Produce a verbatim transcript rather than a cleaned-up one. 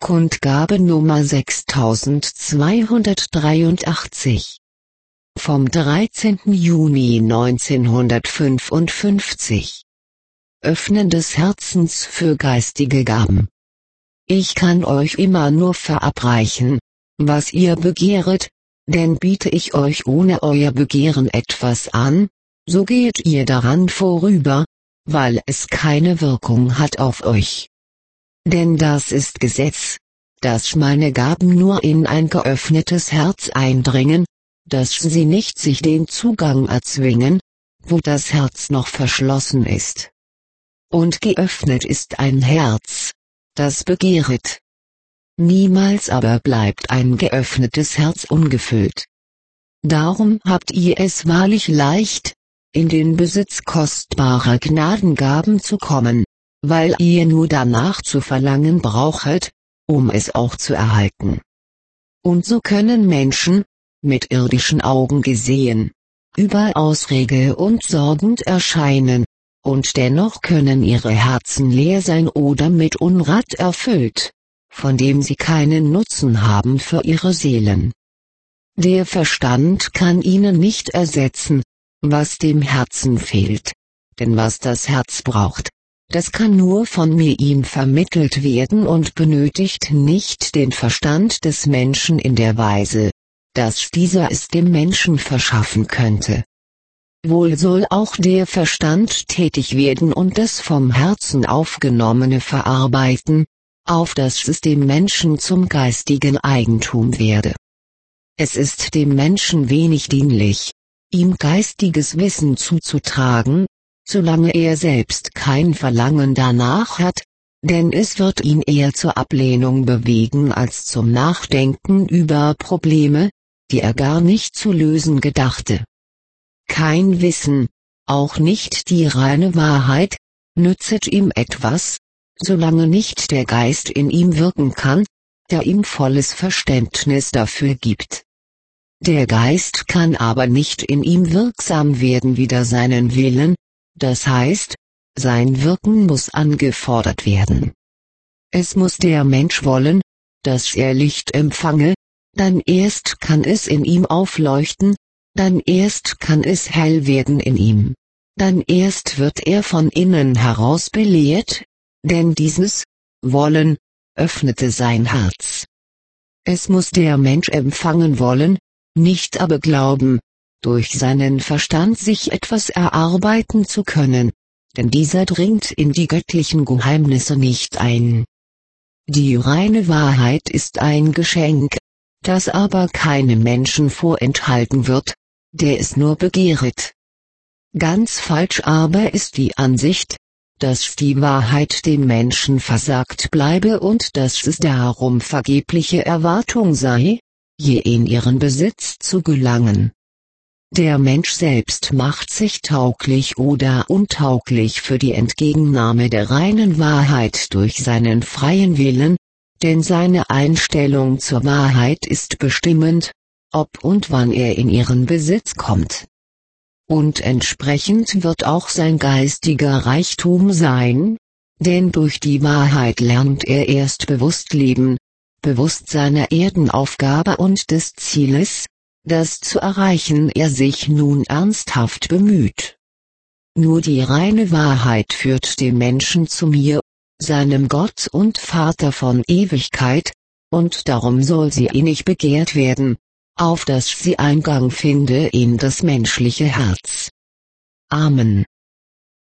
Kundgabe Nummer sechstausendzweihundertdreiundachtzig. Vom dreizehnten Juni neunzehnhundertfünfundfünfzig. Öffnen des Herzens für geistige Gaben. Ich kann euch immer nur verabreichen, was ihr begehret, denn biete ich euch ohne euer Begehren etwas an, so geht ihr daran vorüber, weil es keine Wirkung hat auf euch. Denn das ist Gesetz, dass meine Gaben nur in ein geöffnetes Herz eindringen, dass sie nicht sich den Zugang erzwingen, wo das Herz noch verschlossen ist. Und geöffnet ist ein Herz, das begehret. Niemals aber bleibt ein geöffnetes Herz ungefüllt. Darum habt ihr es wahrlich leicht, in den Besitz kostbarer Gnadengaben zu kommen, weil ihr nur danach zu verlangen brauchet, um es auch zu erhalten. Und so können Menschen, mit irdischen Augen gesehen, überaus rege und sorgend erscheinen, und dennoch können ihre Herzen leer sein oder mit Unrat erfüllt, von dem sie keinen Nutzen haben für ihre Seelen. Der Verstand kann ihnen nicht ersetzen, was dem Herzen fehlt, denn was das Herz braucht, das kann nur von mir ihm vermittelt werden und benötigt nicht den Verstand des Menschen in der Weise, dass dieser es dem Menschen verschaffen könnte. Wohl soll auch der Verstand tätig werden und das vom Herzen aufgenommene verarbeiten, auf dass es dem Menschen zum geistigen Eigentum werde. Es ist dem Menschen wenig dienlich, ihm geistiges Wissen zuzutragen, solange er selbst kein Verlangen danach hat, denn es wird ihn eher zur Ablehnung bewegen als zum Nachdenken über Probleme, die er gar nicht zu lösen gedachte. Kein Wissen, auch nicht die reine Wahrheit, nützet ihm etwas, solange nicht der Geist in ihm wirken kann, der ihm volles Verständnis dafür gibt. Der Geist kann aber nicht in ihm wirksam werden wider seinen Willen, das heißt, sein Wirken muss angefordert werden. Es muss der Mensch wollen, dass er Licht empfange, dann erst kann es in ihm aufleuchten, dann erst kann es hell werden in ihm, dann erst wird er von innen heraus belehrt, denn dieses Wollen öffnete sein Herz. Es muss der Mensch empfangen wollen, nicht aber glauben, durch seinen Verstand sich etwas erarbeiten zu können, denn dieser dringt in die göttlichen Geheimnisse nicht ein. Die reine Wahrheit ist ein Geschenk, das aber keinem Menschen vorenthalten wird, der es nur begehret. Ganz falsch aber ist die Ansicht, dass die Wahrheit dem Menschen versagt bleibe und dass es darum vergebliche Erwartung sei, je in ihren Besitz zu gelangen. Der Mensch selbst macht sich tauglich oder untauglich für die Entgegennahme der reinen Wahrheit durch seinen freien Willen, denn seine Einstellung zur Wahrheit ist bestimmend, ob und wann er in ihren Besitz kommt. Und entsprechend wird auch sein geistiger Reichtum sein, denn durch die Wahrheit lernt er erst bewusst leben, bewusst seiner Erdenaufgabe und des Zieles, das zu erreichen er sich nun ernsthaft bemüht. Nur die reine Wahrheit führt den Menschen zu mir, seinem Gott und Vater von Ewigkeit, und darum soll sie innig begehrt werden, auf dass sie Eingang finde in das menschliche Herz. Amen.